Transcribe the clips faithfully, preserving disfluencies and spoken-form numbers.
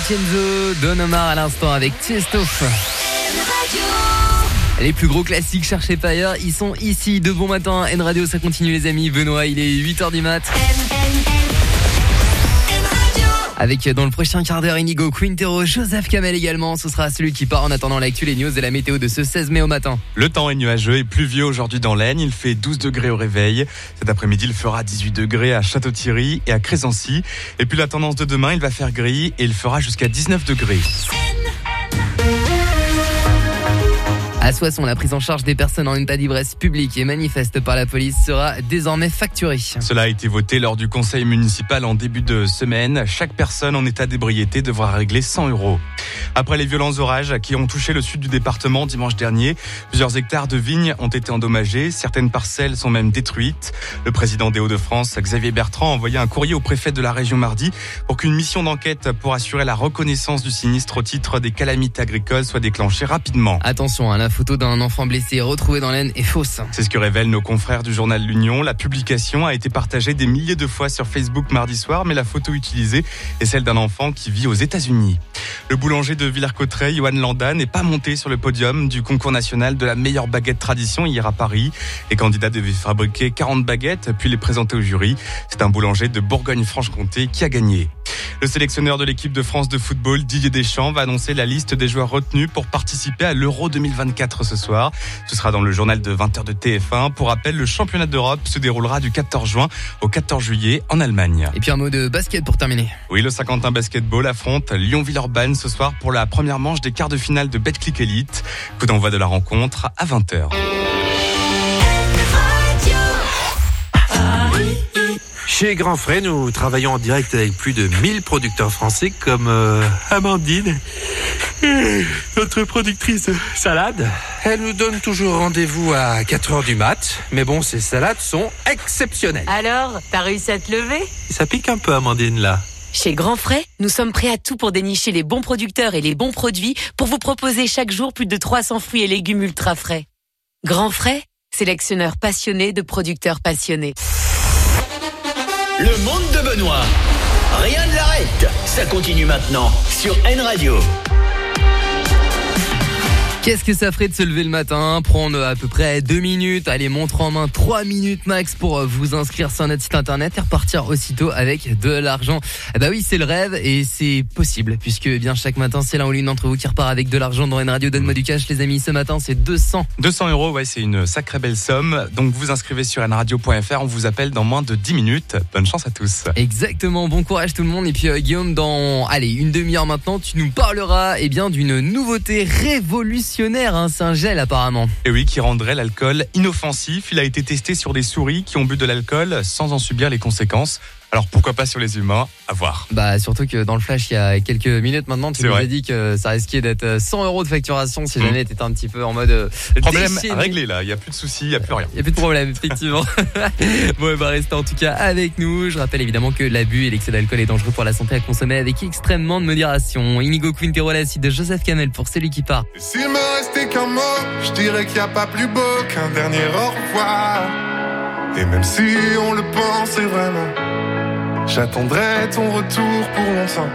Kenzo, Don Omar à l'instant avec Tiesto. Les plus gros classiques cherchés pas ailleurs, ils sont ici. De bon matin, N Radio, ça continue les amis. Benoît, il est huit heures du mat. Avec dans le prochain quart d'heure Inigo, Quintero, Joseph Kamel également. Ce sera celui qui part en attendant l'actu, les news et la météo de ce seize mai au matin. Le temps est nuageux et pluvieux aujourd'hui dans l'Aisne. Il fait douze degrés au réveil. Cet après-midi, il fera dix-huit degrés à Château-Thierry et à Crésancy. Et puis la tendance de demain, il va faire gris et il fera jusqu'à dix-neuf degrés. À Soissons, la prise en charge des personnes en état d'ivresse publique et manifeste par la police sera désormais facturée. Cela a été voté lors du conseil municipal en début de semaine. Chaque personne en état d'ébriété devra régler cent euros. Après les violents orages qui ont touché le sud du département dimanche dernier, plusieurs hectares de vignes ont été endommagés. Certaines parcelles sont même détruites. Le président des Hauts-de-France, Xavier Bertrand, a envoyé un courrier au préfet de la région mardi pour qu'une mission d'enquête pour assurer la reconnaissance du sinistre au titre des calamités agricoles soit déclenchée rapidement. Attention, hein, la photo d'un enfant blessé retrouvé dans l'Aisne est fausse. C'est ce que révèlent nos confrères du journal L'Union. La publication a été partagée des milliers de fois sur Facebook mardi soir, mais la photo utilisée est celle d'un enfant qui vit aux États-Unis. Le boulanger de Villers-Cotterêts, Johan Landa, n'est pas monté sur le podium du concours national de la meilleure baguette tradition hier à Paris. Les candidats devaient fabriquer quarante baguettes puis les présenter au jury. C'est un boulanger de Bourgogne-Franche-Comté qui a gagné. Le sélectionneur de l'équipe de France de football, Didier Deschamps, va annoncer la liste des joueurs retenus pour participer à l'Euro deux mille vingt-quatre ce soir. Ce sera dans le journal de vingt heures de T F un. Pour rappel, le championnat d'Europe se déroulera du quatorze juin au quatorze juillet en Allemagne. Et puis un mot de basket pour terminer. Oui, le Saint-Quentin Basketball affronte Lyon-Villeurbanne ce soir pour la première manche des quarts de finale de Betclic Elite. Coup d'envoi de la rencontre à vingt heures. Chez Grand Frais, nous travaillons en direct avec plus de mille producteurs français comme euh, Amandine, notre productrice de salade. Elle nous donne toujours rendez-vous à quatre heures du mat, mais bon, ces salades sont exceptionnelles. Alors, t'as réussi à te lever ? Ça pique un peu, Amandine, là. Chez Grand Frais, nous sommes prêts à tout pour dénicher les bons producteurs et les bons produits pour vous proposer chaque jour plus de trois cents fruits et légumes ultra frais. Grand Frais, sélectionneur passionné de producteurs passionnés. Le monde de Benoît. Rien ne l'arrête. Ça continue maintenant sur N Radio. Qu'est-ce que ça ferait de se lever le matin, prendre à peu près deux minutes, allez, montre en main trois minutes max pour vous inscrire sur notre site internet et repartir aussitôt avec de l'argent. Eh bah oui, c'est le rêve et c'est possible puisque eh bien chaque matin, c'est l'un ou l'une d'entre vous qui repart avec de l'argent dans N Radio. Donne-moi du cash, les amis. Ce matin, c'est deux cents. deux cents euros, ouais, c'est une sacrée belle somme. Donc vous inscrivez sur n radio point f r, on vous appelle dans moins de dix minutes. Bonne chance à tous. Exactement, bon courage tout le monde. Et puis euh, Guillaume, dans allez une demi-heure maintenant, tu nous parleras eh bien d'une nouveauté révolutionnaire. Hein, c'est un gel apparemment. Et oui, qui rendrait l'alcool inoffensif. Il a été testé sur des souris qui ont bu de l'alcool sans en subir les conséquences. Alors pourquoi pas sur les humains, à voir. Bah surtout que dans le flash il y a quelques minutes maintenant tu c'est nous vrai. as dit que ça risquait d'être cent euros de facturation si jamais mmh. t'étais un petit peu en mode euh, problème déchaîné. Réglé là, il y a plus de soucis, il y a plus rien. Il y a plus de problème effectivement. Bon bah restez en tout cas avec nous. Je rappelle évidemment que l'abus et l'excès d'alcool est dangereux pour la santé à consommer avec extrêmement de modération. Inigo Quintero, la suite de Joseph Kamel pour celui qui part. Et s'il me restait qu'un mot, je dirais qu'il n'y a pas plus beau qu'un dernier au revoir. Et même si on le pensait vraiment, j'attendrai ton retour pour longtemps.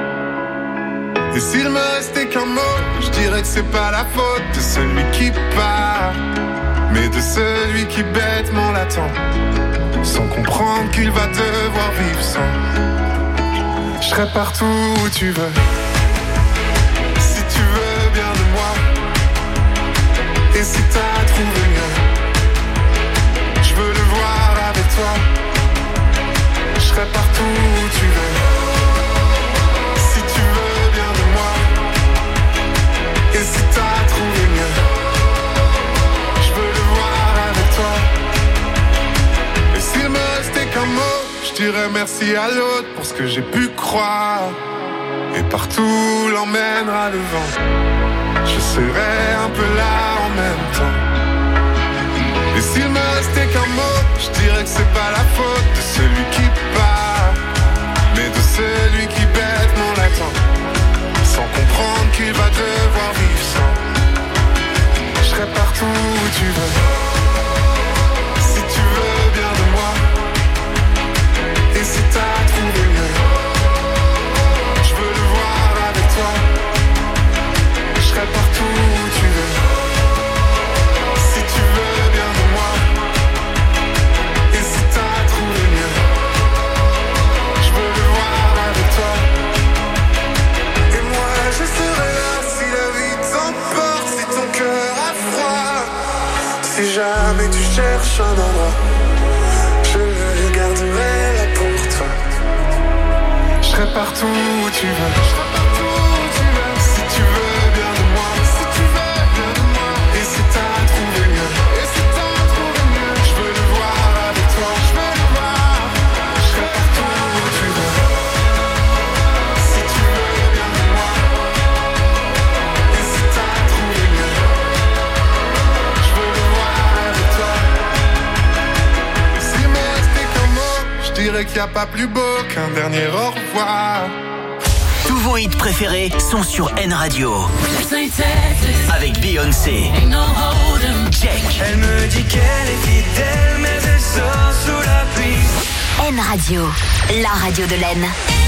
Et s'il me restait qu'un mot, je dirais que c'est pas la faute de celui qui part, mais de celui qui bêtement l'attend, sans comprendre qu'il va devoir vivre sans. Je serai partout où tu veux, si tu veux bien de moi. Et si t'as trouvé mieux, je veux le voir avec toi. Je serai partout où tu veux, si tu veux bien de moi. Et si t'as trouvé mieux, je veux le voir avec toi. Et s'il me restait qu'un mot, je dirais merci à l'autre pour ce que j'ai pu croire. Et partout l'emmènera le vent, je serai un peu là en même temps. Et s'il me restait qu'un mot, je dirais que c'est pas la faute de celui qui part, mais de celui qui bêtement l'attend, sans comprendre qu'il va devoir vivre sans. Je serai partout où tu veux, si tu veux bien de moi. Et si t'as trouvé mieux, je veux le voir Si jamais tu cherches un endroit, je le garderai là pour toi. Je serai partout où tu veux. Je serai partout où tu veux. Si tu veux bien de moi, si tu veux bien de moi. Et si t'as trouvé mieux, et si t'as trouvé mieux, je veux le voir avec toi. Je veux le voir. Je serai partout où tu veux. Si tu veux bien de moi, et si t'as trouvé mieux, je veux le voir avec toi. S'il me restait qu'un mot, je dirais qu'il n'y a pas plus beau qu'un dernier au revoir. Tous vos hits préférés sont sur N Radio. Avec Beyoncé. Check. Elle me dit qu'elle est fidèle, mais elle sort sous la pluie. N Radio, la radio de l'Aisne.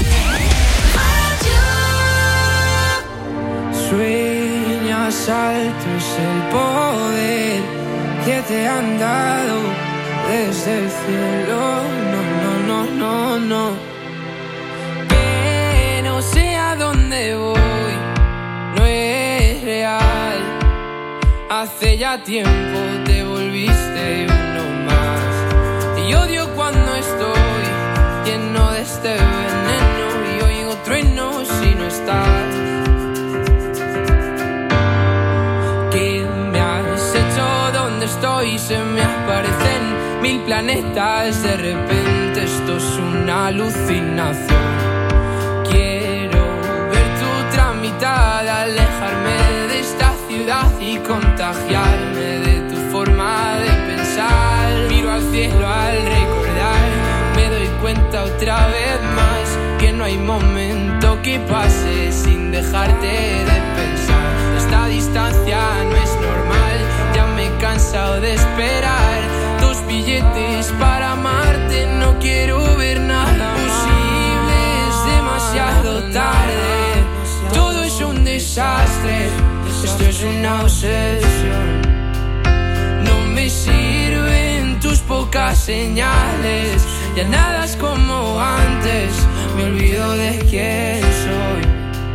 Sueñas alto es el poder que te han dado desde el cielo. No, no, no, no, no. Que no sé a dónde voy, no es real. Hace ya tiempo te volviste uno más. Y odio cuando estoy lleno de este veneno y oigo truenos si no estás. ¿Qué me has hecho? ¿Dónde estoy? Se me aparecen mil planetas. De repente esto es una alucinación. Quiero ver tu tramitada, alejarme de esta ciudad y contagiarme de tu forma de pensar. Miro al cielo al recordar, me doy cuenta otra vez más que no hay momento que pase sin dejarte de pensar. Esta distancia no es normal, ya me he cansado de esperar. Dos billetes para amarte, no quiero ver nada posible, es demasiado tarde. Todo es un desastre, esto es una obsesión. No me sirven tus pocas señales, ya nada es como antes, me olvido de quién soy.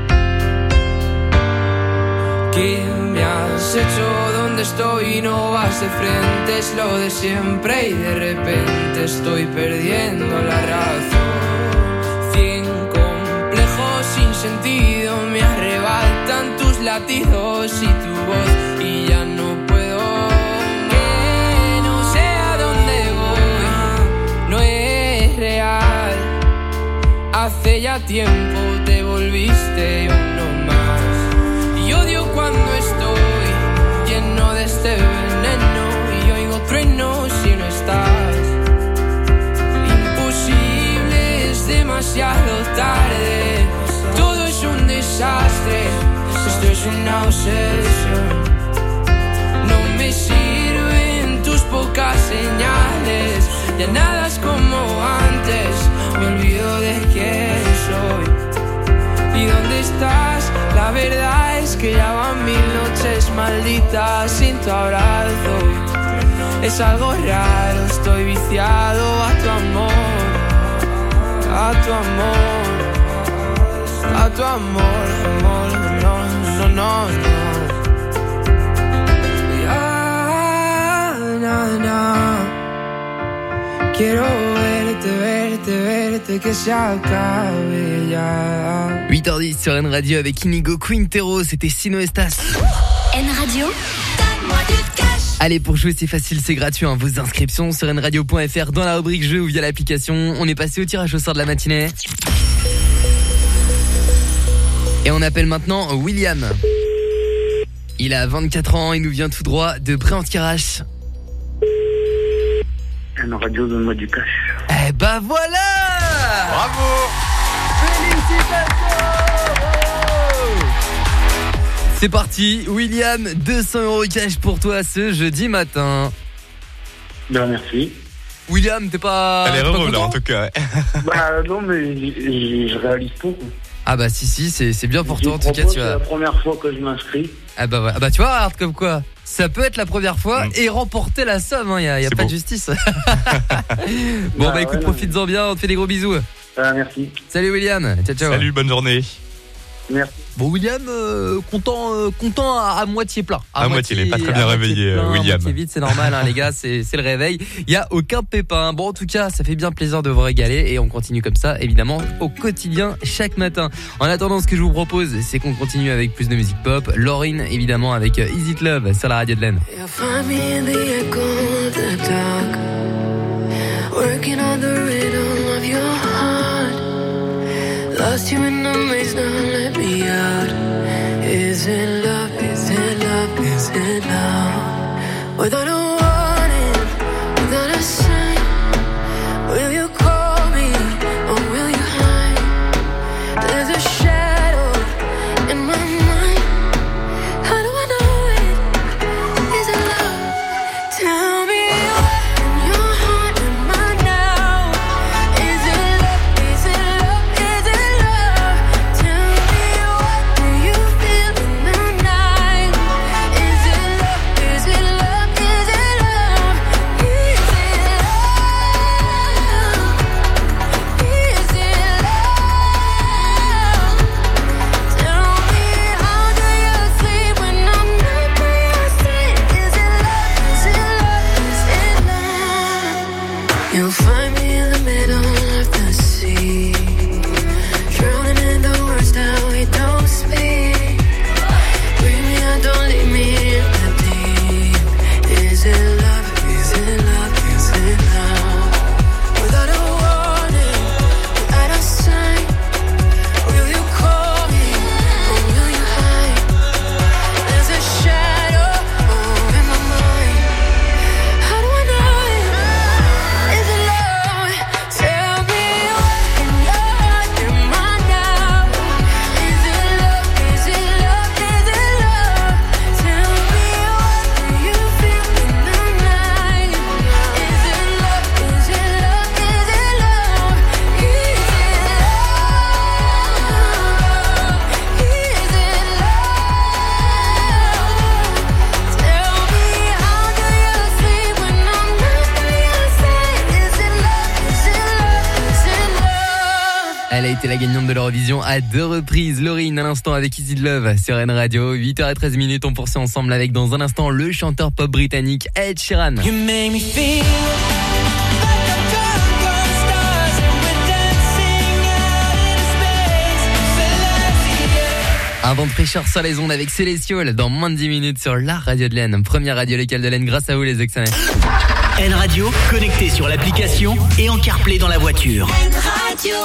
¿Qué me has hecho? ¿Dónde estoy? No vas de frente, es lo de siempre y de repente estoy perdiendo la razón. Cien complejos sin sentido me arrebatan tus latidos y tu voz y ya no puedo. Que no sé a dónde voy, no es real. Hace ya tiempo te volviste uno más. Y odio cuando estoy lleno de este veneno y oigo truenos si no estás. Imposible, es demasiado tarde. Todo es un desastre, esto es una obsesión. No me sirven tus pocas señales, ya nada es como antes, me olvido de quién soy. ¿Y dónde estás? La verdad es que ya van mil noches malditas sin tu abrazo. Es algo raro, estoy viciado a tu amor, a tu amor, a tu amor, amor, no, no, no, no. Ya, na, na. Quiero verte, verte, verte, que se acabe ya. huit heures dix sur N Radio avec Inigo Quintero, c'était Sino Estas. N Radio, donne-moi du cash. Allez, pour jouer c'est facile, c'est gratuit, hein. Vos inscriptions sur n radio point f r dans la rubrique jeu ou via l'application. On est passé au tirage au sort de la matinée. Et on appelle maintenant William. Il a vingt-quatre ans, il nous vient tout droit de Pré-en-Tirage. N Radio, donne-moi du cash. Eh bah voilà! Bravo! Félicitations! C'est parti, William, deux cents euros cash pour toi ce jeudi matin. Ben merci. William, t'es pas... Elle est t'es pas heureux là content en tout cas. Bah non mais je, je réalise pas. Ah bah si si, c'est, c'est bien pour toi en tout cas. Tu Tu C'est vas... la première fois que je m'inscris. Ah bah, ouais. Ah bah tu vois, regarde comme quoi. Ça peut être la première fois mmh. et remporter la somme, il hein, n'y a, y a pas beau. De justice. Bon bah, bah écoute, ouais, profites-en bien, on te fait des gros bisous. Ah, merci. Salut William, ciao ciao. Salut, bonne journée. Merci. Bon William, euh, content, euh, content à, à moitié plein. À, à moitié, il est pas très bien réveillé, plein, William. À moitié vite, c'est normal, hein, les gars, c'est, c'est le réveil. Il y a aucun pépin. Bon, en tout cas, ça fait bien plaisir de vous régaler et on continue comme ça, évidemment, au quotidien, chaque matin. En attendant, ce que je vous propose, c'est qu'on continue avec plus de musique pop. Lauryn, évidemment, avec Is It Love sur la radio de l'Aisne. Working on the rhythm of your heart. Lost you in the maze, now let me out. Is it love, is it love, is it love? Without a warning, without a sign, will you call me or will you hide? There's a shadow in my mind. How do I know it? Is it love? Tell me. You'll find me in the middle of the sea, drowning in the words that we don't speak. Bring me out, don't leave me in the deep. Is it love, is it love, is it love? Without a warning, without a sign, will you call me or will you hide? There's a shadow over my mind. How do I know it? Is it love? Tell me what in your heart am I now? Is it love? Is it love? Is it love? Tell me what do you feel in the night? Is it love? Is it love? Is it love? Is it love? Is it love? Tell me how do you sleep when I'm not by your side? Is it love? Is it love? Is it love? Elle a été la gagnante de l'Eurovision à deux reprises. Lauryn, à l'instant, avec Is It Love sur N Radio. huit heures treize minutes, on poursuit ensemble avec, dans un instant, le chanteur pop britannique Ed Sheeran. You make me feel like I'm drunk on stars and we're dancing out in space. Celestia. Un vent de fraîcheur sur les ondes avec Célestial dans moins de dix minutes sur la radio de l'Aisne. Première radio locale de l'Aisne grâce à vous les Exanais. N Radio, connecté sur l'application et en CarPlay dans la voiture. N Radio.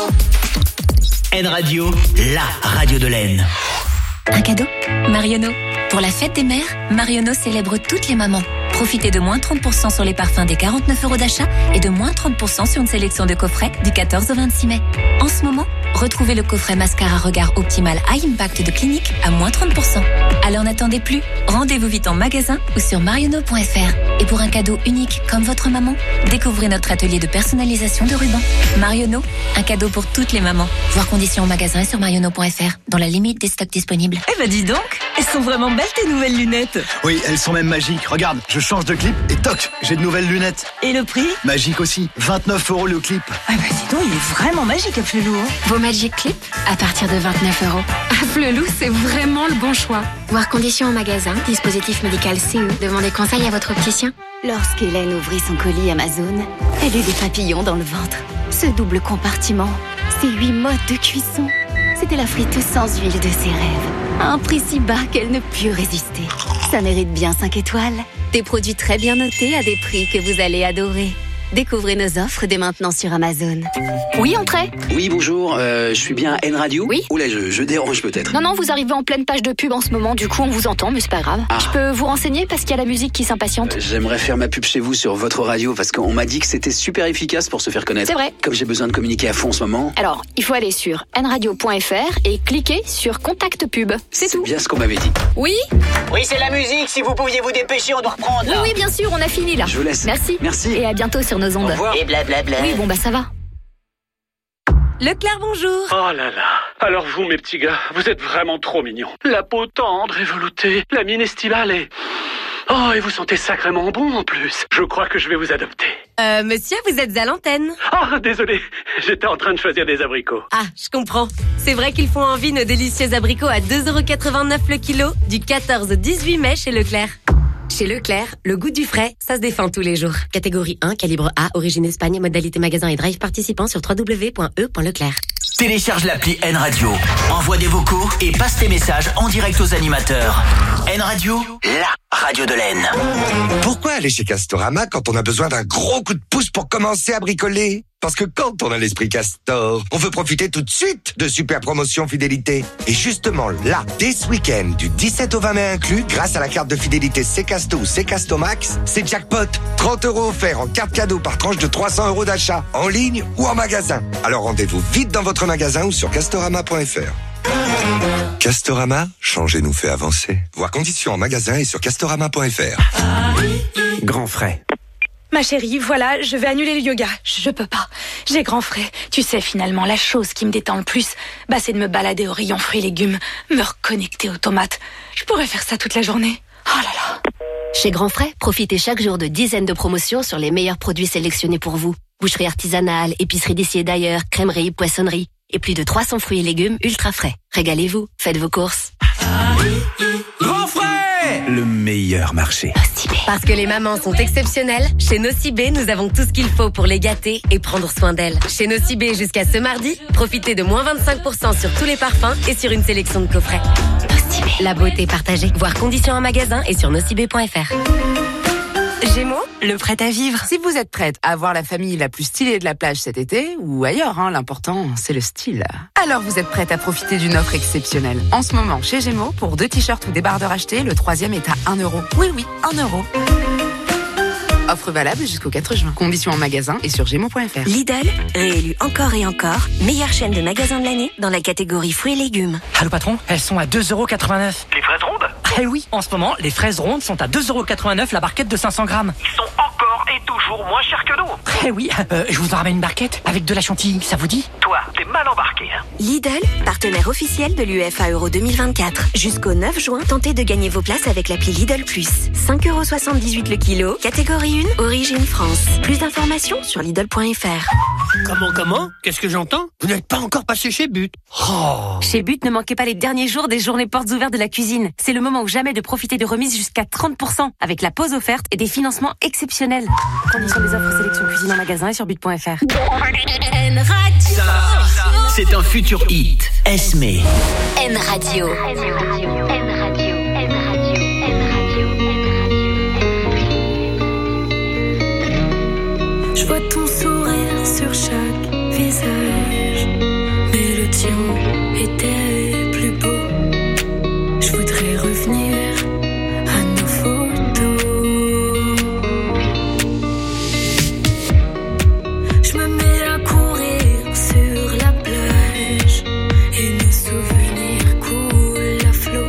N Radio, la radio de l'Aisne. Un cadeau ? Marionneau. Pour la fête des mères, Marionneau célèbre toutes les mamans. Profitez de moins trente pour cent sur les parfums des quarante-neuf euros d'achat et de moins trente pour cent sur une sélection de coffrets du quatorze au vingt-six mai. En ce moment, retrouvez le coffret mascara regard optimal High Impact de Clinique à moins trente pour cent. Alors n'attendez plus, rendez-vous vite en magasin ou sur marionneau point f r. Et pour un cadeau unique comme votre maman, découvrez notre atelier de personnalisation de rubans. Marionneau, un cadeau pour toutes les mamans. Voir conditions en magasin et sur marionneau point f r, dans la limite des stocks disponibles. Eh ben dis donc, elles sont vraiment belles tes nouvelles lunettes. Oui, elles sont même magiques. Regarde, je change de clip et toc, j'ai de nouvelles lunettes. Et le prix ? Magique aussi, vingt-neuf euros le clip. Ah bah dis donc, il est vraiment magique à Flelou. Hein. Vos Magic Clip à partir de vingt-neuf euros. À Flelou, c'est vraiment le bon choix. Voir conditions en magasin, dispositif médical C E. Demandez conseil à votre opticien. Lorsqu'Hélène ouvrit son colis Amazon, elle eut des papillons dans le ventre. Ce double compartiment, ces huit modes de cuisson, c'était la friteuse sans huile de ses rêves. À un prix si bas qu'elle ne put résister. Ça mérite bien cinq étoiles. Des produits très bien notés à des prix que vous allez adorer. Découvrez nos offres dès maintenant sur Amazon. Oui, entrez. Oui, bonjour, euh, je suis bien N Radio. Oui. Oula, je, je dérange peut-être. Non, non, vous arrivez en pleine page de pub en ce moment, du coup on vous entend, mais c'est pas grave. Ah. Je peux vous renseigner parce qu'il y a la musique qui s'impatiente. Euh, J'aimerais faire ma pub chez vous sur votre radio parce qu'on m'a dit que c'était super efficace pour se faire connaître. C'est vrai. Comme j'ai besoin de communiquer à fond en ce moment. Alors, il faut aller sur n radio point f r et cliquer sur Contact Pub. C'est tout. C'est bien ce qu'on m'avait dit. Oui. Oui, c'est la musique, si vous pouviez vous dépêcher, on doit reprendre. Oui, oui, bien sûr, on a fini là. Je vous laisse. Merci. Merci. Et à bientôt sur nos ondes. Au revoir. Et blablabla. Oui, bon bah ça va. Leclerc, bonjour. Oh là là. Alors vous, mes petits gars, vous êtes vraiment trop mignons. La peau tendre et veloutée, la mine estivale et... Oh, et vous sentez sacrément bon en plus. Je crois que je vais vous adopter. Euh, monsieur, vous êtes à l'antenne. Ah, désolé, j'étais en train de choisir des abricots. Ah, je comprends. C'est vrai qu'ils font envie nos délicieux abricots à deux euros quatre-vingt-neuf le kilo, du quatorze au dix-huit mai chez Leclerc. Chez Leclerc, le goût du frais, ça se défend tous les jours. Catégorie un, calibre A, origine Espagne, modalité magasin et drive participant sur w w w point e point leclerc. Télécharge l'appli N Radio, envoie des vocaux et passe tes messages en direct aux animateurs. N Radio, la radio de l'Aisne. Pourquoi aller chez Castorama quand on a besoin d'un gros coup de pouce pour commencer à bricoler ? Parce que quand on a l'esprit Castor, on veut profiter tout de suite de super promotions fidélité. Et justement là, dès ce week-end, du dix-sept au vingt mai inclus, grâce à la carte de fidélité Ccasto ou Ccasto Max, c'est jackpot. trente euros offerts en carte cadeau par tranche de trois cents euros d'achat, en ligne ou en magasin. Alors rendez-vous vite dans votre magasin ou sur castorama point f r. Castorama, changer nous fait avancer. Voir conditions en magasin et sur castorama point f r. Grand frais. Ma chérie, voilà, je vais annuler le yoga. Je peux pas. J'ai grand frais. Tu sais, finalement, la chose qui me détend le plus, bah, c'est de me balader au rayon fruits et légumes, me reconnecter aux tomates. Je pourrais faire ça toute la journée. Oh là là. Chez Grand Frais, profitez chaque jour de dizaines de promotions sur les meilleurs produits sélectionnés pour vous. Boucherie artisanale, épicerie d'ici et d'ailleurs, crèmerie, poissonnerie et plus de trois cents fruits et légumes ultra frais. Régalez-vous, faites vos courses. Grand frais, le meilleur marché. Parce que les mamans sont exceptionnelles, chez Nocibé, nous avons tout ce qu'il faut pour les gâter et prendre soin d'elles. Chez Nocibé, jusqu'à ce mardi, profitez de moins vingt-cinq pour cent sur tous les parfums et sur une sélection de coffrets. Nocibé, la beauté partagée. Voir conditions en magasin et sur nocibé point f r. Gémeaux, le prêt à vivre. Si vous êtes prête à avoir la famille la plus stylée de la plage cet été, ou ailleurs, hein, l'important, c'est le style. Alors vous êtes prête à profiter d'une offre exceptionnelle. En ce moment, chez Gémeaux, pour deux t-shirts ou débardeurs achetés, le troisième est à un euro. Oui, oui, un euro. Offre valable jusqu'au quatre juin. Conditions en magasin et sur gémeaux point f r. Lidl, réélu encore et encore, meilleure chaîne de magasins de l'année dans la catégorie fruits et légumes. Allô patron, elles sont à deux euros quatre-vingt-neuf. Les fraises rondes? Eh oui, en ce moment, les fraises rondes sont à deux euros quatre-vingt-neuf la barquette de cinq cents grammes. Ils sont encore et toujours moins chers que nous. Eh oui, euh, je vous en ramène une barquette avec de la chantilly, ça vous dit? Toi, t'es mal embarqué, hein. Lidl, partenaire officiel de l'U E F A Euro deux mille vingt-quatre. Jusqu'au neuf juin, tentez de gagner vos places avec l'appli Lidl Plus. cinq euros soixante-dix-huit le kilo, catégorie un, origine France. Plus d'informations sur Lidl point f r. Comment, comment? Qu'est-ce que j'entends? Vous n'êtes pas encore passé chez But. Oh. Chez But, ne manquez pas les derniers jours des journées portes ouvertes de la cuisine. C'est le moment ou jamais de profiter de remises jusqu'à trente pour cent avec la pause offerte et des financements exceptionnels. Conditions des offres sélection cuisine en magasin et sur but point f r. Ça, c'est un futur hit. Esme. N Radio. Je vois ton sourire sur chaque visage, mais le tien était plus beau. Je voudrais revenir à nos photos. Je me mets à courir sur la plage et nos souvenirs coulent à flot.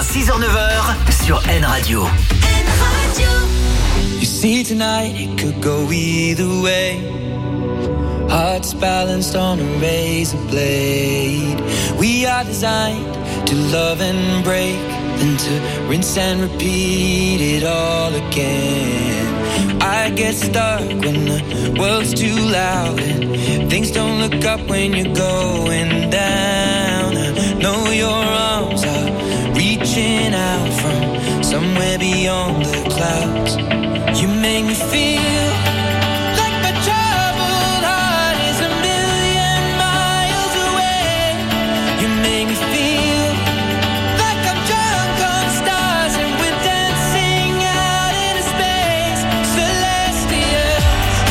matin, six heures neuf heures sur N Radio. N Radio. You see tonight it could go either way. Hearts balanced on a razor blade. We are designed to love and break, then to rinse and repeat it all again. I get stuck when the world's too loud and things don't look up when you're going down. I know your arms are reaching out from somewhere beyond the clouds. You make me feel like my troubled heart is a million miles away. You make me feel like I'm drunk on stars and we're dancing out into space. Celestials.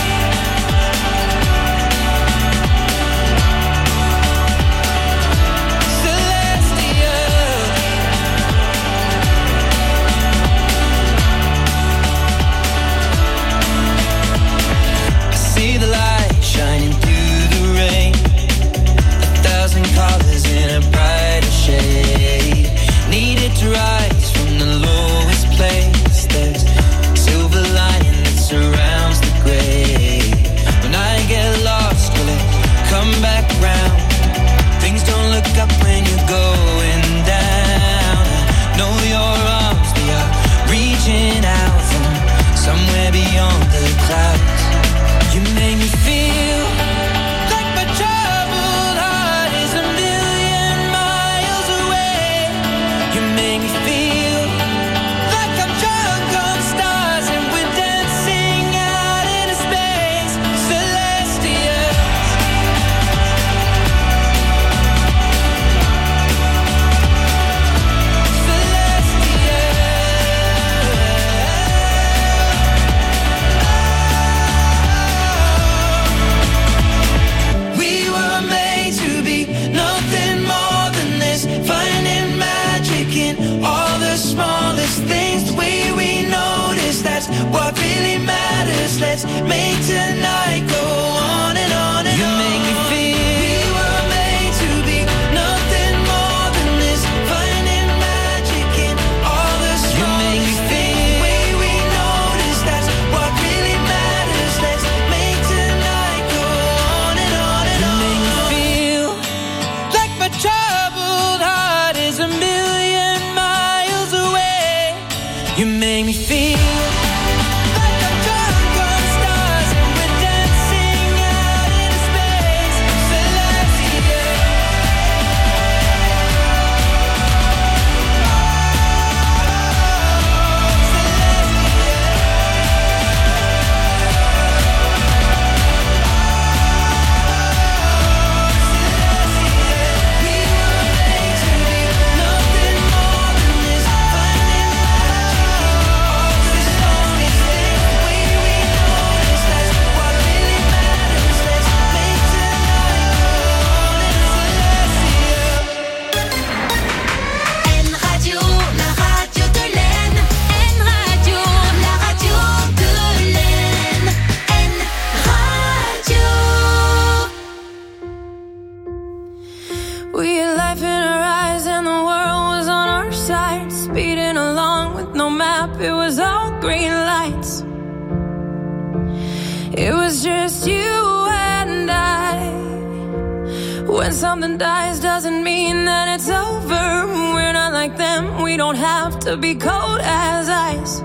Celestials. I see the light shining through the rain. A thousand colors in a brighter shade. Needed to rise from the lowest place. There's silver lining that surrounds the gray. When I get lost, will it come back round? Things don't look up when you're going down. I know your arms, they are reaching out from somewhere beyond the clouds. You make me feel like my troubled heart is a million miles away. You make me feel like I'm drunk on stars and we're dancing out into space. Celestials. We were made to be nothing more than this, finding magic in all the smallest things. The way we notice, that's what really matters. Let's make tonight go on and on and on. You make me feel we were made to be nothing more than this, finding magic in all the smallest things. The way we notice, that's what really matters. Let's make tonight go on and on and on. You make me feel like my troubled heart is a million miles away. You make me feel like I'm drunk on stars and we're dancing out into space. Celestial. N Radio, la radio de l'Aisne. N Radio, la radio de l'Aisne. N Radio. We had life in our eyes and the world was on our side. Speeding along with no map, it was all green lights. It was just you and I. When something dies doesn't mean that it's over. We're not like them, we don't have to be cold as ice.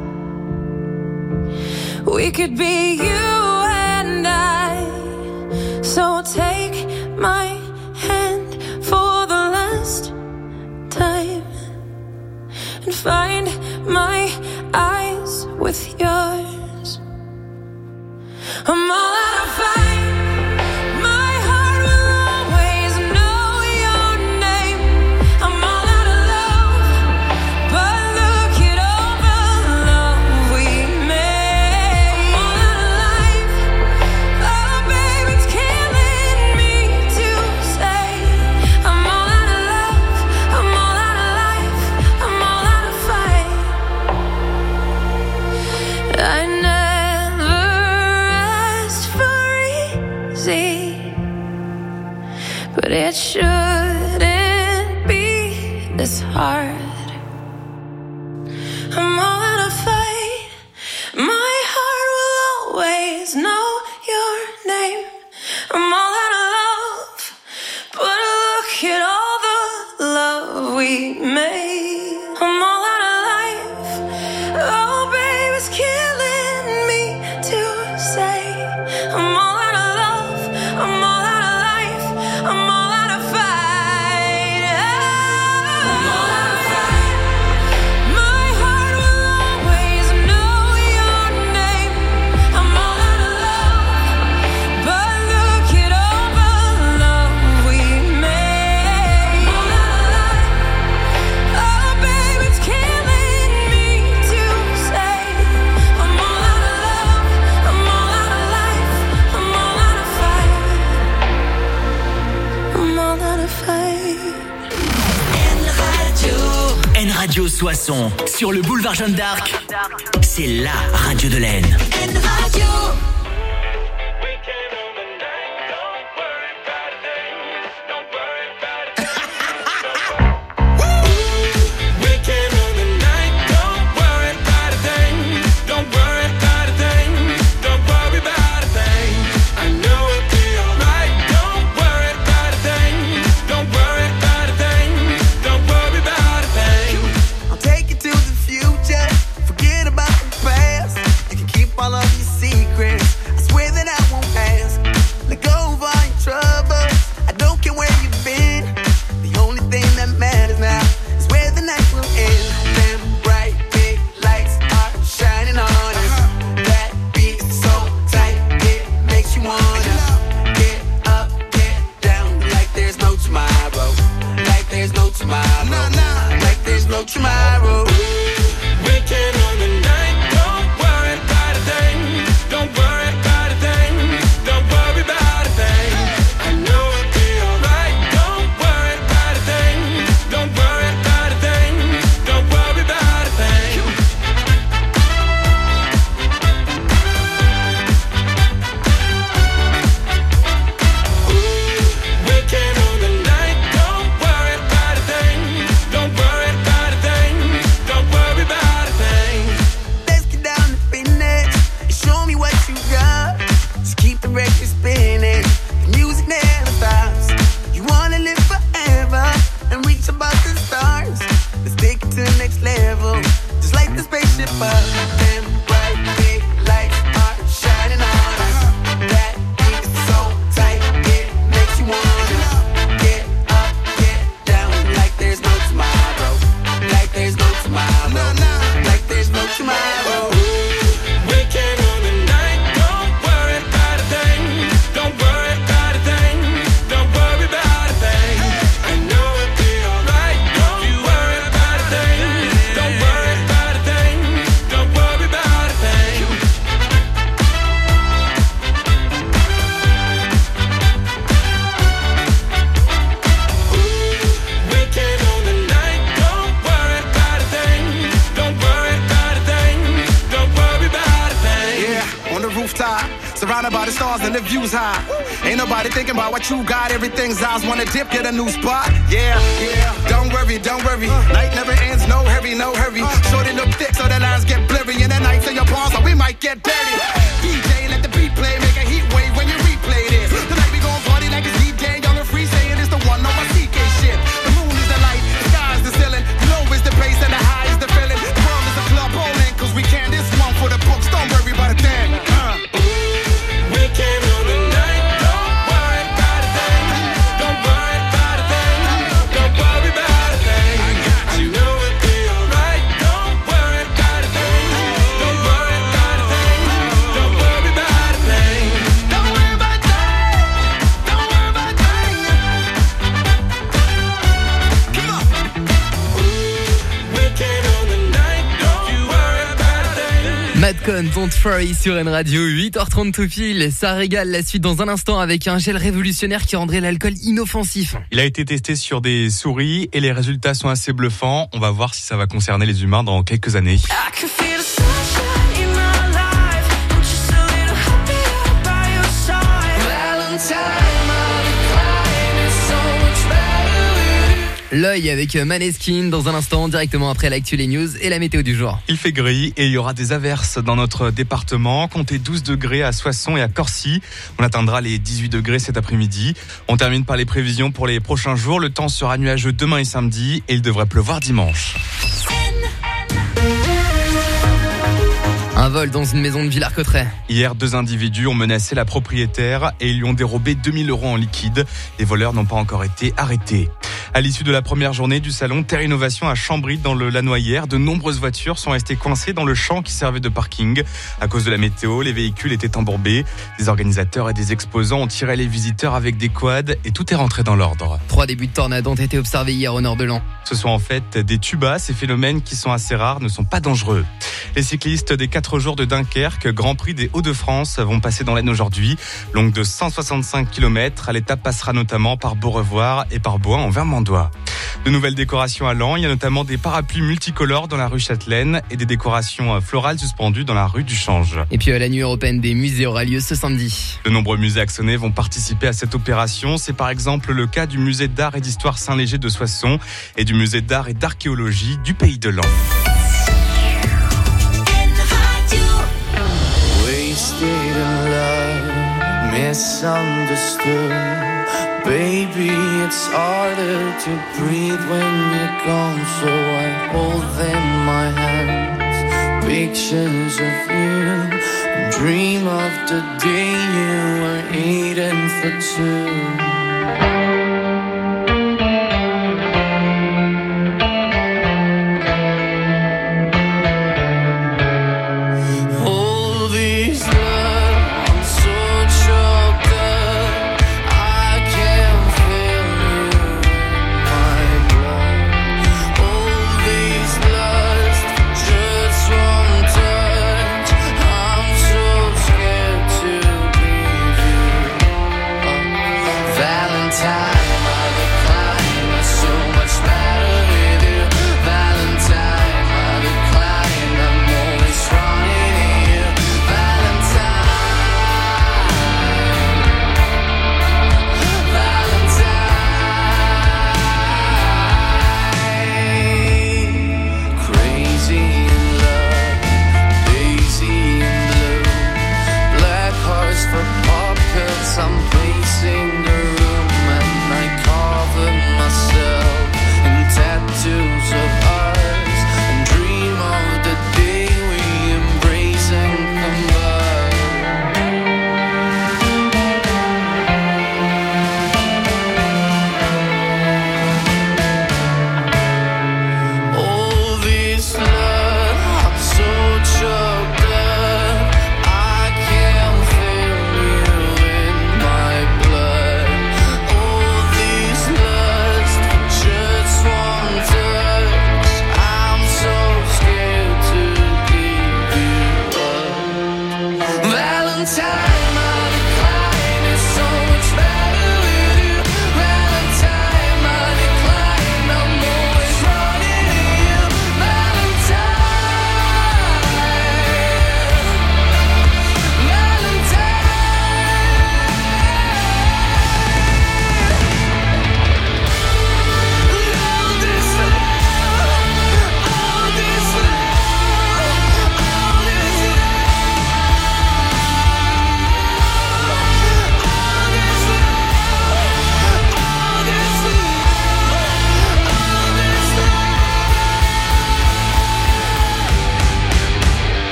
We could be you and I. So take my hand for the last time and find my eyes with yours. I'm all out of fight. My heart will always know your name. I'm all out of love, but look it over the love we made. I'm all out of life. Oh, baby, it's killing me to say. I'm all out of love. I'm all out of life. I'm all out of fight. I never asked for easy, but it shouldn't be this hard. Soissons, sur le boulevard Jeanne d'Arc, c'est la radio de l'Aisne. N Radio. You got everything's eyes wanna dip, get a new spot. Yeah, yeah. Don't worry, don't worry. Night never ends, no hurry, no hurry. Shorty look thick, so the lines get blurry. And the nights in your palms, so we might get dirty. D J, let the beat play, make a heat wave when you replay this. Tonight we gon' party like it's D J, young and free, saying it's the one, no my C K shit. The moon is the light, the sky is the ceiling. Low is the bass and the high is the feeling. The world is a club bowling, cause we can. This one for the books, don't worry about a thing. Uh. We can on the night. Madcon, Don't Worry sur N Radio, huit heures trente tout pile. Ça régale, la suite dans un instant avec un gel révolutionnaire qui rendrait l'alcool inoffensif. Il a été testé sur des souris et les résultats sont assez bluffants. On va voir si ça va concerner les humains dans quelques années. L'œil avec Maneskin dans un instant, directement après l'actu, les news et la météo du jour. Il fait gris et il y aura des averses dans notre département. Comptez douze degrés à Soissons et à Corcy. On atteindra les dix-huit degrés cet après-midi. On termine par les prévisions pour les prochains jours. Le temps sera nuageux demain et samedi et il devrait pleuvoir dimanche. Un vol dans une maison de Villars-Cotterêts. Hier, deux individus ont menacé la propriétaire et ils lui ont dérobé deux mille euros en liquide. Les voleurs n'ont pas encore été arrêtés. À l'issue de la première journée du salon Terre Innovation à Chambry dans le Lannoyère, de nombreuses voitures sont restées coincées dans le champ qui servait de parking. À cause de la météo, les véhicules étaient embourbés. Des organisateurs et des exposants ont tiré les visiteurs avec des quads et tout est rentré dans l'ordre. Trois débuts de tornades ont été observés hier au nord de Laon. Ce sont en fait des tubas. Ces phénomènes qui sont assez rares ne sont pas dangereux. Les cyclistes des quatre jours de Dunkerque, Grand Prix des Hauts-de-France, vont passer dans l'Aisne aujourd'hui. Longue de cent soixante-cinq kilomètres, l'étape passera notamment par Beaurevoir et par Bohain en Vermandois. De nouvelles décorations à Laon, il y a notamment des parapluies multicolores dans la rue Châtelaine et des décorations florales suspendues dans la rue du Change. Et puis la nuit européenne des musées aura lieu ce samedi. De nombreux musées axonais vont participer à cette opération. C'est par exemple le cas du musée d'art et d'histoire Saint-Léger de Soissons et du musée d'art et d'archéologie du Pays de Laon. Wasted in love, misunderstood. Baby, it's harder to breathe when you're gone. So I hold in my hands pictures of you and dream of the day you were eating for two. That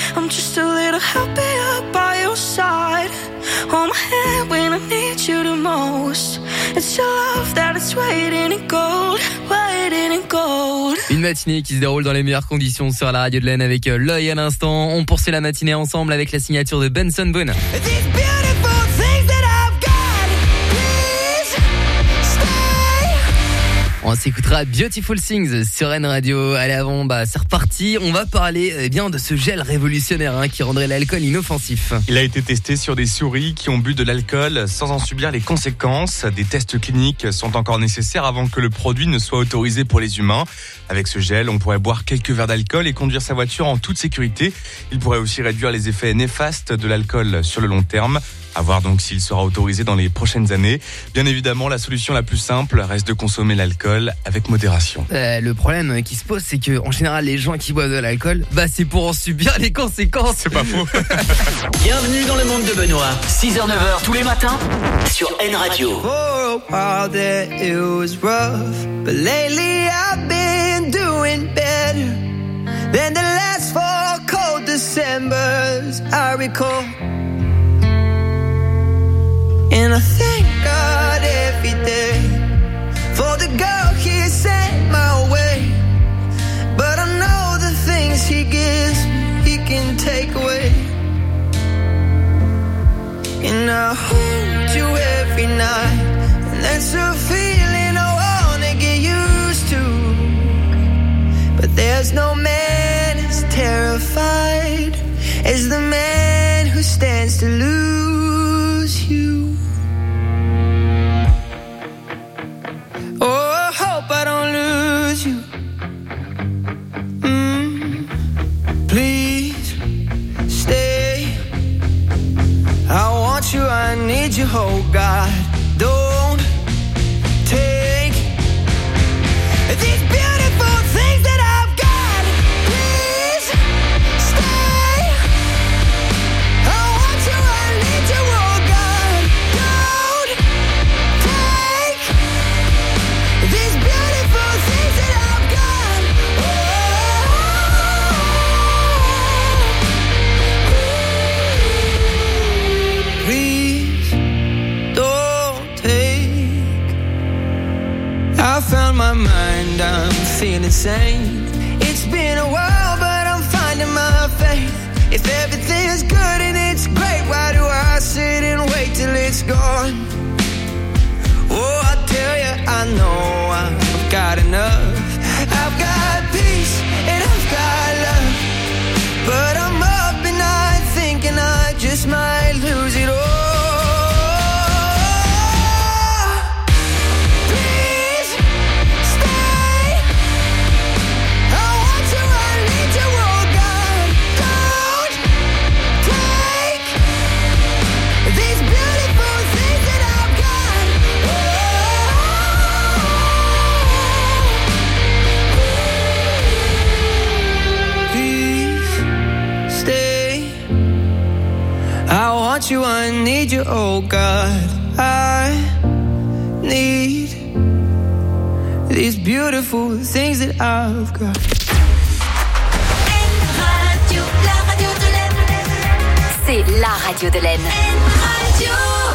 I'm just a little happier by your side. Hold my hand when I need you the most. It's your love that is waiting in gold, waiting in gold. Une matinée qui se déroule dans les meilleures conditions sur la radio de l'Aisne avec l'œil à l'instant. On poursuit la matinée ensemble avec la signature de Benson Boone. On s'écoutera Beautiful Things sur N Radio. Allez, avant, bah, c'est reparti. On va parler eh bien, de ce gel révolutionnaire hein, qui rendrait l'alcool inoffensif. Il a été testé sur des souris qui ont bu de l'alcool sans en subir les conséquences. Des tests cliniques sont encore nécessaires avant que le produit ne soit autorisé pour les humains. Avec ce gel, on pourrait boire quelques verres d'alcool et conduire sa voiture en toute sécurité. Il pourrait aussi réduire les effets néfastes de l'alcool sur le long terme. À voir donc s'il sera autorisé dans les prochaines années. Bien évidemment, la solution la plus simple reste de consommer l'alcool avec modération. Euh, le problème qui se pose, c'est que en général, les gens qui boivent de l'alcool, bah c'est pour en subir les conséquences. C'est pas faux. Bienvenue dans le monde de Benoît. six heures neuf heures tous les matins sur N Radio. For a while there it was rough, but lately I've been doing better than the last four cold Decembers I recall. And I thank God every day for the girl He sent my way. But I know the things He gives me, He can take away. And I hold you every night, and that's a feeling I wanna get used to. But there's no man as terrified as the man who stands to lose you. Oh, I hope I don't lose you. Mm, please stay. I want you, I need you, oh God. Don't take these beautiful things that I've got. Please stay. I want you, I need you, oh God. Don't take these beautiful things that I've got. Oh, please don't take. I found my mind, I'm feeling sane. It's been a while, but I'm finding my faith. If everything's good and it's great, why do I sit and wait till it's gone? Oh, I tell you, I know I've got enough. I've got peace and I've got love. But I'm up at night thinking I just might lose it all. Please stay. I want you, I need you, oh God. Don't take these beautiful things that I've got. Please stay. I want you, I need you, oh God. I need these beautiful things that I've got. Radio, la radio de l'Aisne. C'est la radio de l'Aisne. Radio.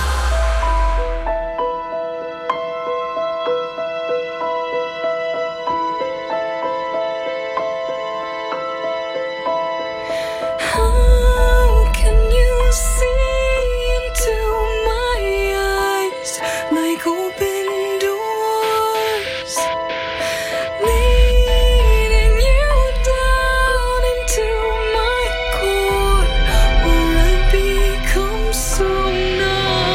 How can you see into my eyes like open doors, leading you down into my core, where I become so numb?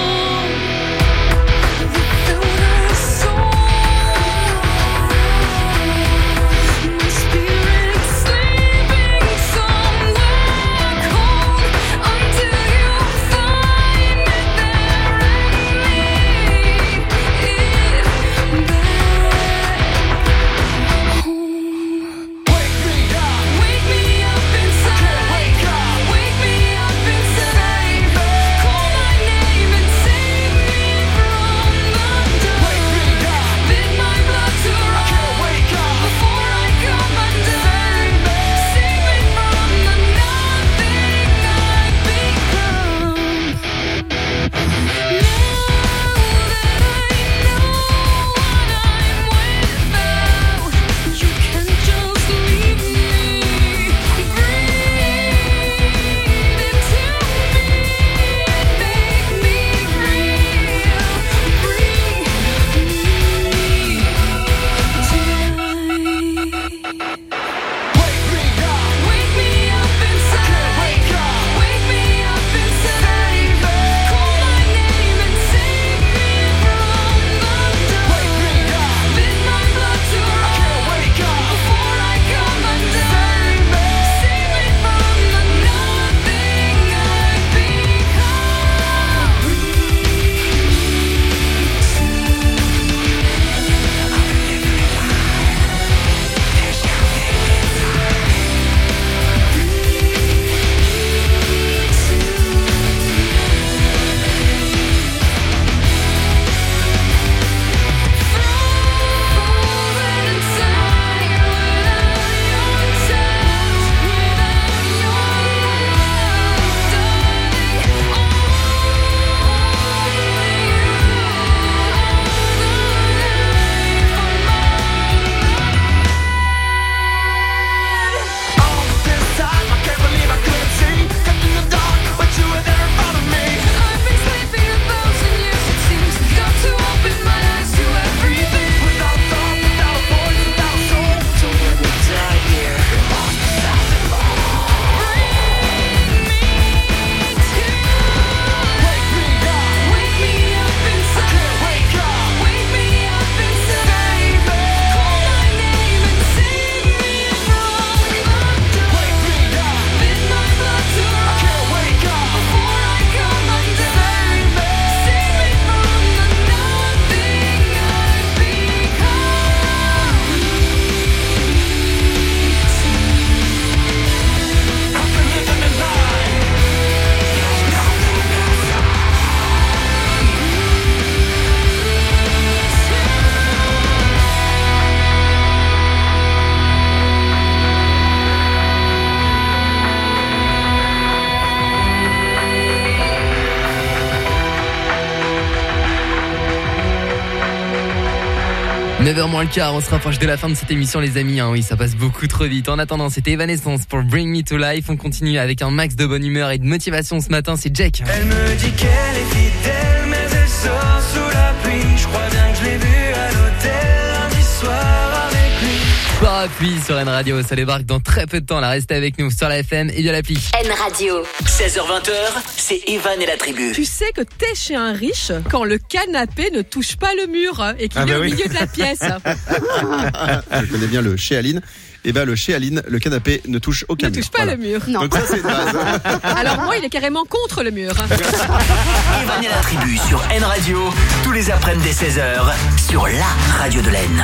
neuf heures moins le quart, on se rapproche de la fin de cette émission les amis, hein. Oui ça passe beaucoup trop vite. En attendant c'était Evanescence pour Bring Me To Life. On continue avec un max de bonne humeur et de motivation ce matin, c'est Jack. Elle me dit qu'elle est fidèle mais elle sort sous la pluie. Je crois bien que je l'ai vue à l'hôtel lundi soir avec lui. Parapluie sur N Radio, ça débarque dans très peu de temps là, restez avec nous sur la F M et via l'appli. N Radio. seize heures vingt, c'est Evan et la tribu. Tu sais que t'es chez un riche quand le canapé ne touche pas le mur et qu'il Ah est bah au oui. milieu de la pièce. Je connais bien le chez Aline. Et ben le chez Aline, le canapé ne touche aucun Ne mur. touche pas Voilà. le mur. Donc ça c'est une base. Alors moi, il est carrément contre le mur. Evan et la tribu sur N Radio, tous les après-midi dès seize heures, sur la radio de l'Aisne.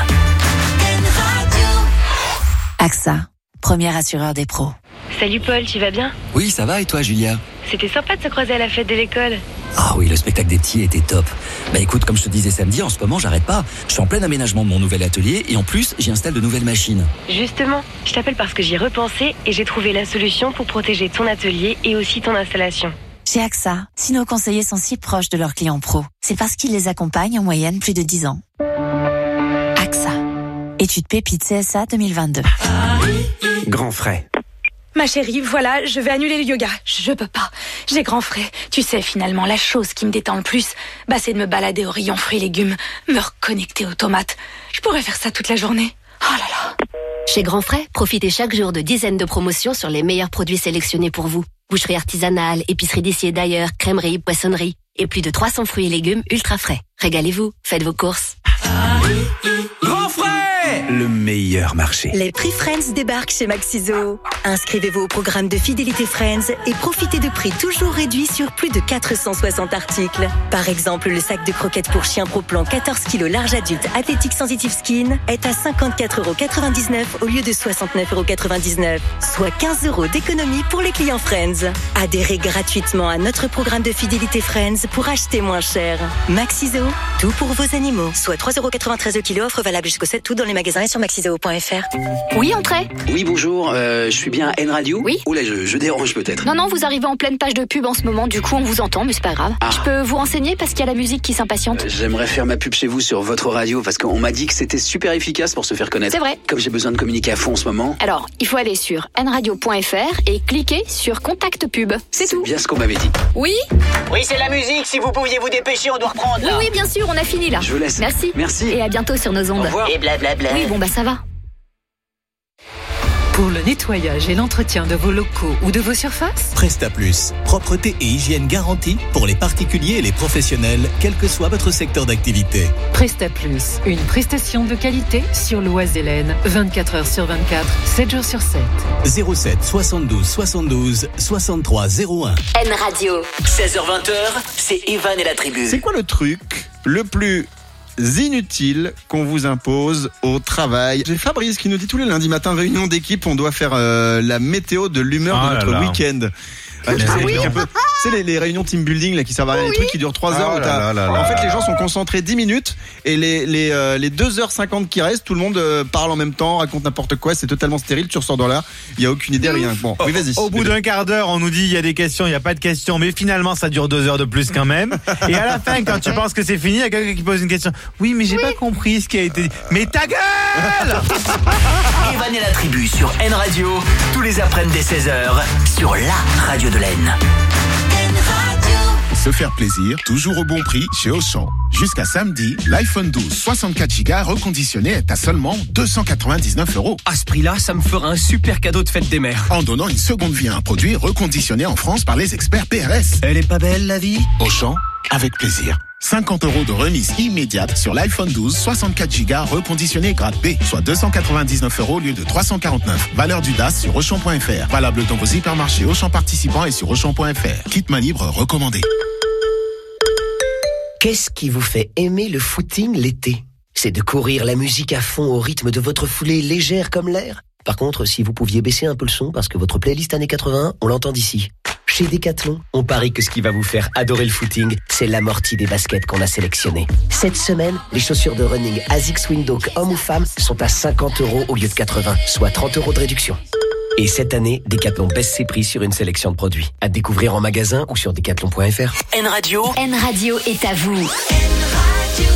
A X A, premier assureur des pros. Salut Paul, tu vas bien? Oui, ça va et toi, Julia? C'était sympa de se croiser à la fête de l'école. Ah oui, le spectacle des petits était top. Bah écoute, comme je te disais samedi, en ce moment, j'arrête pas. Je suis en plein aménagement de mon nouvel atelier et en plus, j'y installe de nouvelles machines. Justement, je t'appelle parce que j'y ai repensé et j'ai trouvé la solution pour protéger ton atelier et aussi ton installation. Chez A X A, si nos conseillers sont si proches de leurs clients pros, c'est parce qu'ils les accompagnent en moyenne plus de dix ans. A X A. Étude Pépite C S A deux mille vingt-deux. Grand frais. Ma chérie, voilà, je vais annuler le yoga. Je peux pas. J'ai grand frais. Tu sais, finalement, la chose qui me détend le plus, bah, c'est de me balader au rayon fruits et légumes, me reconnecter aux tomates. Je pourrais faire ça toute la journée. Oh là là. Chez Grand Frais, profitez chaque jour de dizaines de promotions sur les meilleurs produits sélectionnés pour vous. Boucherie artisanale, épicerie d'ici et d'ailleurs, crèmerie, poissonnerie et plus de trois cents fruits et légumes ultra frais. Régalez-vous, faites vos courses. Grand frais. Le meilleur marché. Les prix Friends débarquent chez Maxiso. Inscrivez-vous au programme de fidélité Friends et profitez de prix toujours réduits sur plus de quatre cent soixante articles. Par exemple, le sac de croquettes pour chien Pro Plan quatorze kilos large adulte Athletic Sensitive Skin est à cinquante-quatre euros quatre-vingt-dix-neuf au lieu de soixante-neuf euros quatre-vingt-dix-neuf, soit quinze euros d'économie pour les clients Friends. Adhérez gratuitement à notre programme de fidélité Friends pour acheter moins cher. Maxiso, tout pour vos animaux. Soit trois euros quatre-vingt-treize le kilo, offre valable jusqu'au sept août dans les magasins et sur maxiso point f r. Oui, entrez. Oui, bonjour, euh, je suis bien à N Radio. Oui. Oula, je, je dérange peut-être. Non, non, vous arrivez en pleine page de pub en ce moment, du coup on vous entend, mais c'est pas grave. Ah. Je peux vous renseigner parce qu'il y a la musique qui s'impatiente. Euh, J'aimerais faire ma pub chez vous sur votre radio parce qu'on m'a dit que c'était super efficace pour se faire connaître. C'est vrai. Comme j'ai besoin de communiquer à fond en ce moment. Alors, il faut aller sur n radio point f r et cliquer sur Contact Pub. C'est tout. Bien ce qu'on m'avait dit. Oui. Oui, c'est la musique. Si vous pouviez vous dépêcher, on doit reprendre. Oui, Là. oui, bien sûr, on a fini là. Je vous laisse. Merci. Merci. Et à bientôt sur nos ondes. Au revoir. Et blablabla. Oui, bon bah ça va. Pour le nettoyage et l'entretien de vos locaux ou de vos surfaces, Presta Plus, propreté et hygiène garantie pour les particuliers et les professionnels, quel que soit votre secteur d'activité. Presta Plus, une prestation de qualité sur l'Oise-et-Laine, vingt-quatre heures sur vingt-quatre, sept jours sur sept. zéro sept soixante-douze soixante-douze soixante-trois zéro un. N Radio. seize heures vingt, c'est Evan et la tribu. C'est quoi le truc le plus inutile qu'on vous impose au travail? J'ai Fabrice qui nous dit tous les lundis matins, réunion d'équipe, on doit faire euh, la météo de l'humeur Ah de notre là là. week-end. Ah, tu sais, Ah oui. un peu- tu sais, les, les réunions team building là, qui servent à rien, les trucs qui durent trois heures. Ah où là t'as- là là en là fait, là les là. gens sont concentrés dix minutes et les, les, euh, les deux heures cinquante qui restent, tout le monde euh, parle en même temps, raconte n'importe quoi, c'est totalement stérile, tu ressors dans là, il n'y a aucune idée, rien. Bon, oui, vas-y. Au bout d'un quart d'heure, on nous dit il y a des questions, il n'y a pas de questions, mais finalement ça dure deux heures de plus quand même. Et à la fin, quand tu penses que c'est fini, il y a quelqu'un qui pose une question. Oui, mais j'ai pas compris ce qui a été dit. Mais ta gueule! Evan et la tribu sur N Radio, tous les après-midi dès seize heures, sur la radio de l'Aisne. Se faire plaisir, toujours au bon prix chez Auchan. Jusqu'à samedi, l'iPhone douze soixante-quatre giga reconditionné est à seulement deux cent quatre-vingt-dix-neuf euros. À ce prix-là, ça me fera un super cadeau de fête des mères. En donnant une seconde vie à un produit reconditionné en France par les experts P R S. Elle est pas belle, la vie? Auchan, avec plaisir. cinquante euros de remise immédiate sur l'iPhone douze soixante-quatre giga reconditionné grade B, soit deux cent quatre-vingt-dix-neuf euros au lieu de trois cent quarante-neuf. Valeur du D A S sur Auchan point F R. Valable dans vos hypermarchés Auchan participants et sur Auchan point F R. Kit main libre recommandé. Qu'est-ce qui vous fait aimer le footing l'été? C'est de courir la musique à fond au rythme de votre foulée légère comme l'air? Par contre, si vous pouviez baisser un peu le son parce que votre playlist années quatre-vingts, on l'entend d'ici. Chez Decathlon, on parie que ce qui va vous faire adorer le footing, c'est l'amorti des baskets qu'on a sélectionnées. Cette semaine, les chaussures de running Asics Windhoek hommes ou femmes sont à cinquante euros au lieu de quatre-vingts, soit trente euros de réduction. Et cette année, Decathlon baisse ses prix sur une sélection de produits. À découvrir en magasin ou sur decathlon point F R. N Radio. N Radio est à vous.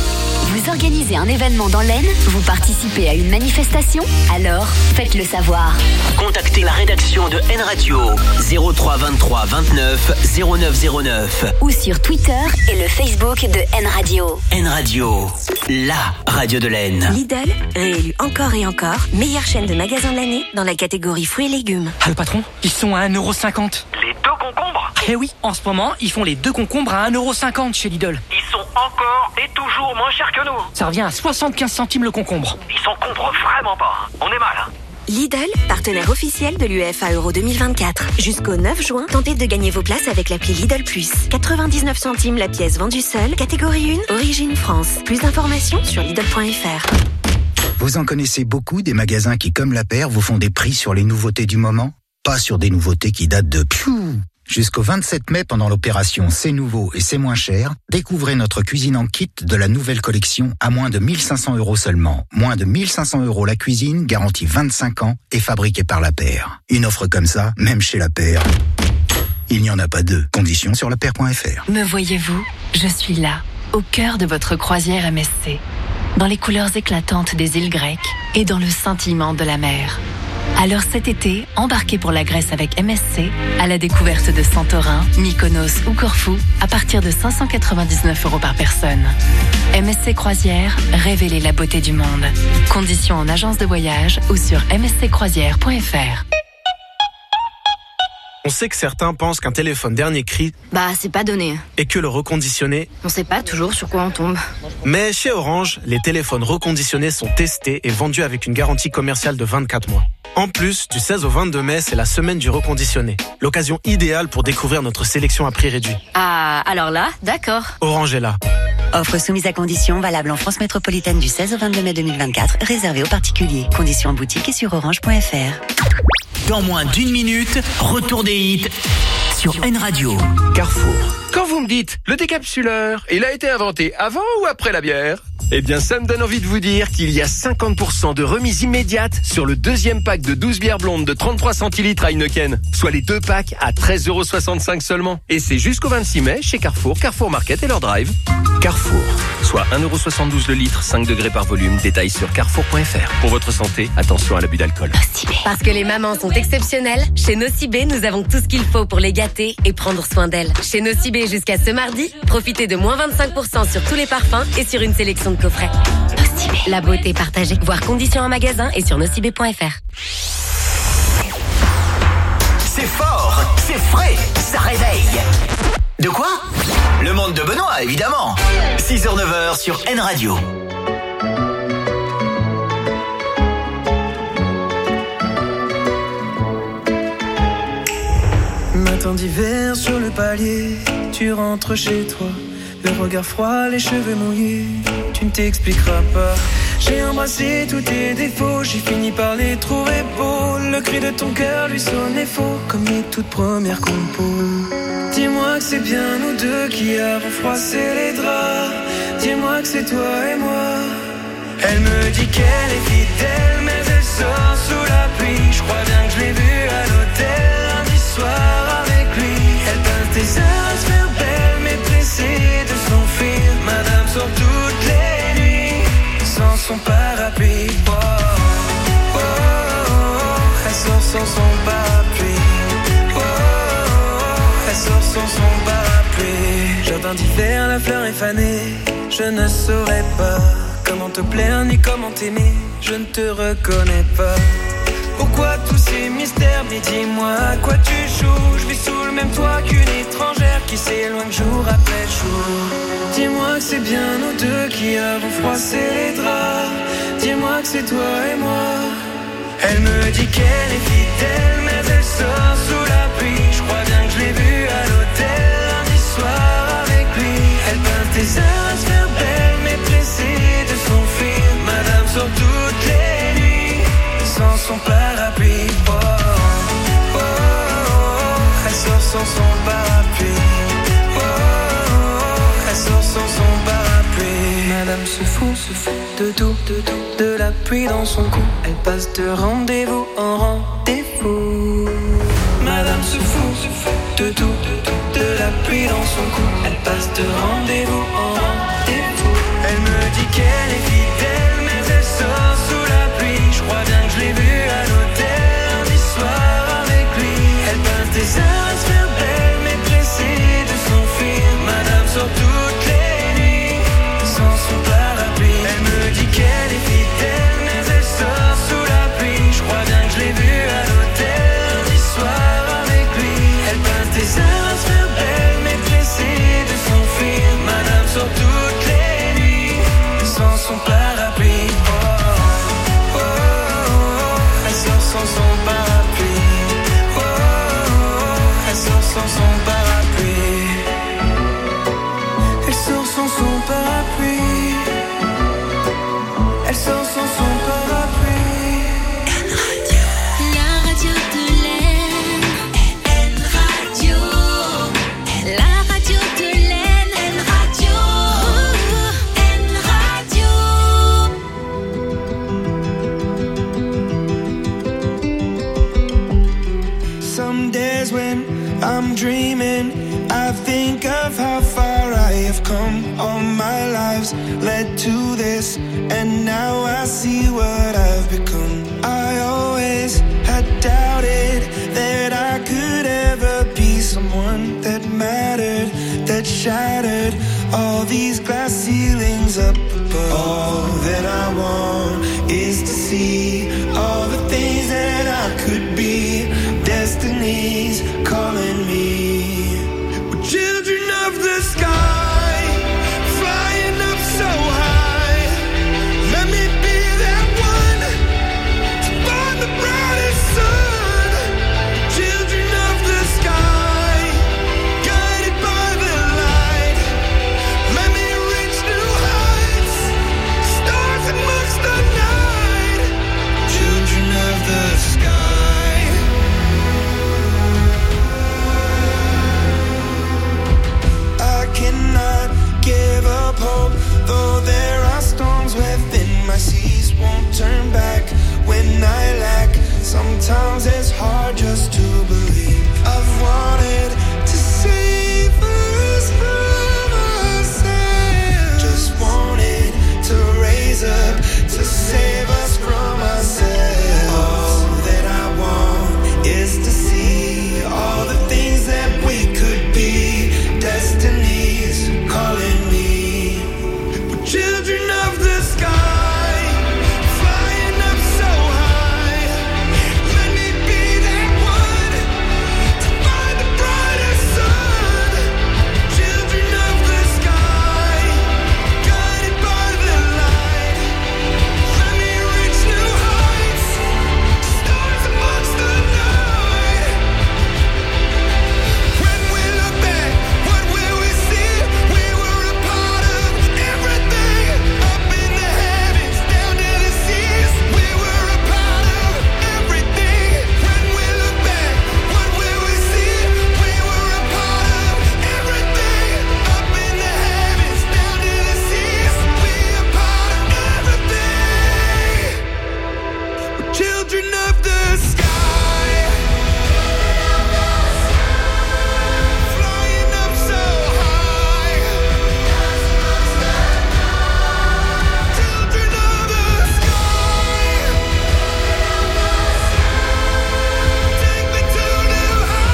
Vous organisez un événement dans l'Aisne? Vous participez à une manifestation? Alors, faites-le savoir. Contactez la rédaction de N Radio zéro trois vingt-trois vingt-neuf zéro neuf zéro neuf ou sur Twitter et le Facebook de N Radio. N Radio, la radio de l'Aisne. Lidl, réélu encore et encore, meilleure chaîne de magasins de l'année dans la catégorie fruits et légumes. Ah le patron, ils sont à un euro cinquante. Les deux concombres? Eh oui, en ce moment, ils font les deux concombres à un euro cinquante chez Lidl. Ils sont encore et toujours moins chers que nous. Ça revient à soixante-quinze centimes le concombre. Ils s'encombrent vraiment pas, hein. On est mal, hein. Lidl, partenaire officiel de l'UEFA Euro deux mille vingt-quatre. Jusqu'au neuf juin, tentez de gagner vos places avec l'appli Lidl Plus. quatre-vingt-dix-neuf centimes la pièce vendue seule, catégorie un, origine France. Plus d'informations sur Lidl point F R. Vous en connaissez beaucoup des magasins qui, comme La Paire, vous font des prix sur les nouveautés du moment? Pas sur des nouveautés qui datent de piou. Jusqu'au vingt-sept mai, pendant l'opération C'est nouveau et c'est moins cher, découvrez notre cuisine en kit de la nouvelle collection à moins de mille cinq cents euros seulement. Moins de mille cinq cents euros la cuisine, garantie vingt-cinq ans et fabriquée par La Paire. Une offre comme ça, même chez La Paire, il n'y en a pas deux. Conditions sur lapaire point F R. Me voyez-vous? Je suis là, au cœur de votre croisière M S C, dans les couleurs éclatantes des îles grecques et dans le scintillement de la mer. Alors cet été, embarquez pour la Grèce avec M S C à la découverte de Santorin, Mykonos ou Corfou à partir de cinq cent quatre-vingt-dix-neuf euros par personne. M S C Croisière, révélez la beauté du monde. Conditions en agence de voyage ou sur m s c croisière point f r. On sait que certains pensent qu'un téléphone dernier cri, Bah, c'est pas donné. et que le reconditionné. On sait pas toujours sur quoi on tombe. Mais chez Orange, les téléphones reconditionnés sont testés et vendus avec une garantie commerciale de vingt-quatre mois. En plus, du seize au vingt-deux mai, c'est la semaine du reconditionné. L'occasion idéale pour découvrir notre sélection à prix réduit. Ah, alors là, d'accord. Orange est là. Offre soumise à conditions, valable en France métropolitaine du seize au vingt-deux mai deux mille vingt-quatre, réservée aux particuliers. Conditions en boutique et sur orange point F R. Dans moins d'une minute, retour des hits sur N Radio. Carrefour. Quand vous me dites, le décapsuleur, il a été inventé avant ou après la bière? Eh bien, ça me donne envie de vous dire qu'il y a cinquante pour cent de remise immédiate sur le deuxième pack de douze bières blondes de trente-trois centilitres à Heineken. Soit les deux packs à treize euros soixante-cinq seulement. Et c'est jusqu'au vingt-six mai chez Carrefour, Carrefour Market et leur drive. Carrefour. Soit un euro soixante-douze le litre, cinq degrés par volume. Détail sur carrefour point F R. Pour votre santé, attention à l'abus d'alcool. Parce que les mamans sont exceptionnelles, chez Nocibé, nous avons tout ce qu'il faut pour les gâter et prendre soin d'elles. Chez Nocibé, jusqu'à ce mardi, profitez de moins vingt-cinq pour cent sur tous les parfums et sur une sélection de coffrets. Nocibé. La beauté partagée. Voir conditions en magasin et sur nocibé point F R. C'est fort, c'est frais, ça réveille. De quoi? Le monde de Benoît, évidemment. six heures neuf heures sur N Radio. Matin d'hiver sur le palier, tu rentres chez toi, le regard froid, les cheveux mouillés, tu ne t'expliqueras pas. J'ai embrassé tous tes défauts, j'ai fini par les trouver beaux. Le cri de ton cœur lui sonnait faux, comme les toutes premières compos. Dis-moi que c'est bien nous deux qui avons froissé les draps. Dis-moi que c'est toi et moi. Elle me dit qu'elle est fidèle, mais elle sort sous la pluie. Je crois bien que je l'ai vue à l'hôtel lundi soir avec lui. Elle peint tes heures à se faire belle, mais pressée de s'enfuir. Madame sort toutes les nuits sans son parapluie. Oh, oh, oh, oh. Elle sort sans son parapluie. Oh, oh, oh. Elle sort sans son parapluie. Jardin d'hiver, la fleur est fanée. Je ne saurais pas comment te plaire ni comment t'aimer. Je ne te reconnais pas. Pourquoi tous ces mystères? Mais dis-moi à quoi tu joues. Je vis sous le même toit qu'une étrangère qui s'éloigne jour après jour. Dis-moi que c'est bien nous deux qui avons froissé les draps. Dis-moi que c'est toi et moi. Elle me dit qu'elle est fidèle, mais elle sort sous la pluie. Je crois bien que je l'ai vue à l'hôtel lundi soir avec lui. Elle peint tes heures à se faire belle, mais pressée de s'enfuir. Madame sort toutes les nuits sans son parapluie. Oh, oh, oh, oh. Elle sort sans son parapluie. Oh, oh, oh. Elle sort sans son parapluie. Madame se fout, se fout de tout, de tout, de la pluie dans son cou. Elle passe de rendez-vous en rendez-vous. Madame se fout, se fout de tout, de tout, de la pluie dans son cou. Elle passe de rendez-vous en rendez-vous. Elle me dit qu'elle est fidèle, mais elle sort sous la pluie. Je crois bien que je l'ai vue à l'hôtel un soir avec lui. Elle peint tes heures à se faire belle, mais pressée de s'enfuir. Madame sort toutes les nuits sans son parapluie. Elle me dit qu'elle est fidèle, mais elle sort sous la pluie. Je crois bien que je l'ai vue à l'hôtel un soir avec lui. Elle peint tes heures à se faire belle, mais pressée de s'enfuir. Madame sort toutes les nuits sans son parapluie. Oh, oh, oh, oh. Elle sort sans son parapluie. Oh, oh, oh. Elle sort sans son parapluie. Elle sort sans son parapluie. Elle sort sans son parapluie. La radio de l'aine. N Radio. La radio de l'aine. N Radio. N Radio. Some days when I'm dreaming, I think of how far I have come. All my lives led to this, and now I see what I've become. I always had doubted that I could ever be someone that mattered, that shattered all these glass ceilings up above. All that I want is to see all the things that I could be. Destiny's calling me. We're children of the sky, flying up so high. Let me be that one to find the brightest sun. Children of the sky, guided by the light. Let me reach new heights, stars amongst the night. Children of the sky. I cannot give up hope, though there are storms within my seas. Won't turn back when I lack. Sometimes it's hard just to believe. I've wanted to save us from ourselves. Just wanted to raise up to save us from ourselves. All that I want is to see all the things that we could be. Destiny's calling me. We're children of the sky, flying up so high. Let me be that one to find the brightest sun. Children of the sky, guided by the light. Let me reach new heights, stars amongst the night. When we look back, what will we see? We were a part of everything. Up in the heavens, down to the seas. We were a part of everything. When we look back, what will we see? We were a part of everything. Up in the heavens, down to the seas. We a part of everything. We're children of the sky. Flying up so high. Children of the sky. Take me to new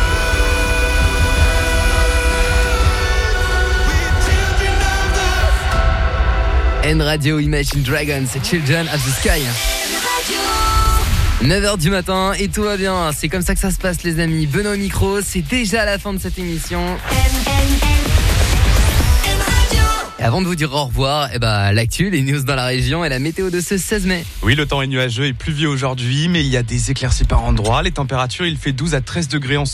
heights. We're children of the N Radio, Imagine Dragons, Children of the Sky. neuf heures du matin et tout va bien, c'est comme ça que ça se passe les amis. Benoît au micro, c'est déjà la fin de cette émission. Et avant de vous dire au revoir, eh ben, l'actu, les news dans la région et la météo de ce seize mai. Oui, le temps est nuageux et pluvieux aujourd'hui, mais il y a des éclaircies par endroits. Les températures, il fait douze à treize degrés en